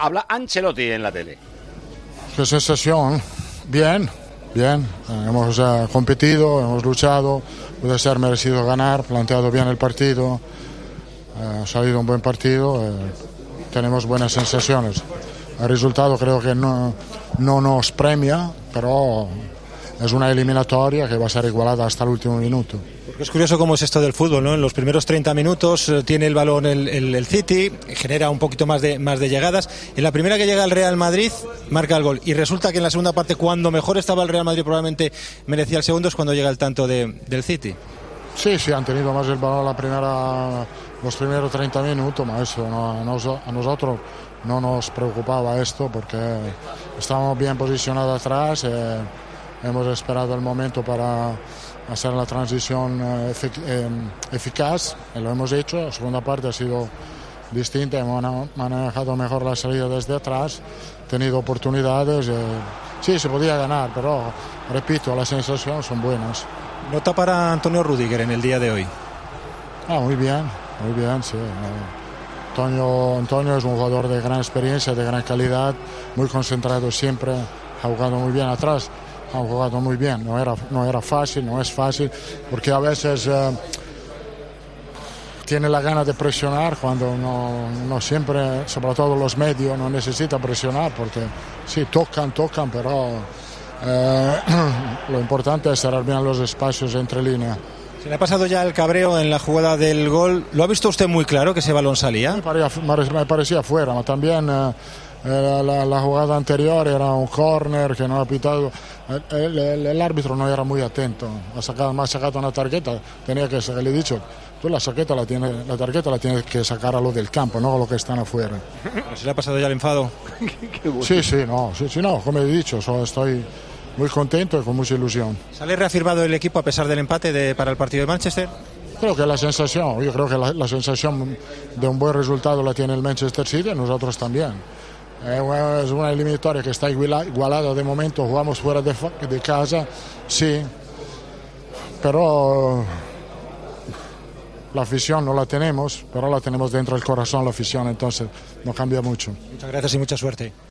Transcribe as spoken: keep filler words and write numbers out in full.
Habla Ancelotti en la tele. Qué sensación, bien, bien, eh, hemos eh, competido, hemos luchado, puede ser merecido ganar, planteado bien el partido, eh, ha salido un buen partido, eh, tenemos buenas sensaciones. El resultado creo que no, no nos premia, pero es una eliminatoria que va a ser igualada hasta el último minuto. Porque es curioso cómo es esto del fútbol, ¿no? En los primeros treinta minutos eh, tiene el balón el, el, el City, genera un poquito más de, más de llegadas. En la primera que llega el Real Madrid, marca el gol. Y resulta que en la segunda parte, cuando mejor estaba el Real Madrid, probablemente merecía el segundo, es cuando llega el tanto de, del City. Sí, sí, han tenido más el balón la primera, los primeros treinta minutos, pero eso no, no, a nosotros no nos preocupaba esto porque estábamos bien posicionados atrás. Eh, hemos esperado el momento para hacer la transición efic eh, eficaz, y lo hemos hecho. La segunda parte ha sido distinta, hemos manejado mejor la salida desde atrás, tenido oportunidades. Eh, sí, se podía ganar, pero repito, las sensaciones son buenas. Nota para Antonio Rüdiger en el día de hoy. Ah, muy bien, muy bien, sí. Antonio, Antonio es un jugador de gran experiencia, de gran calidad, muy concentrado siempre, ha jugado muy bien atrás, ha jugado muy bien, no era, no era fácil, no es fácil, porque a veces eh, tiene la gana de presionar cuando no, no siempre, sobre todo los medios, no necesita presionar, porque sí, tocan, tocan, pero eh, lo importante es cerrar bien los espacios entre líneas. Se le ha pasado ya el cabreo en la jugada del gol. ¿Lo ha visto usted muy claro que ese balón salía? Me parecía, me parecía fuera, pero también eh, la, la jugada anterior era un córner que no ha pitado. El, el, el árbitro no era muy atento. Ha sacado, me ha sacado una tarjeta, tenía que le he dicho, tú la tarjeta la tienes, la tarjeta la tienes que sacar a lo del campo, no a lo que están afuera. ¿Se le ha pasado ya el enfado? Sí, sí, no, sí, sí, no, como he dicho, so, estoy muy contento y con mucha ilusión. ¿Sale reafirmado el equipo a pesar del empate de, para el partido de Manchester? Creo que la sensación, yo creo que la, la sensación de un buen resultado la tiene el Manchester City y nosotros también. Eh, es una eliminatoria que está igualada de momento, jugamos fuera de, de casa, sí, pero la afición no la tenemos, pero la tenemos dentro del corazón la afición, entonces no cambia mucho. Muchas gracias y mucha suerte.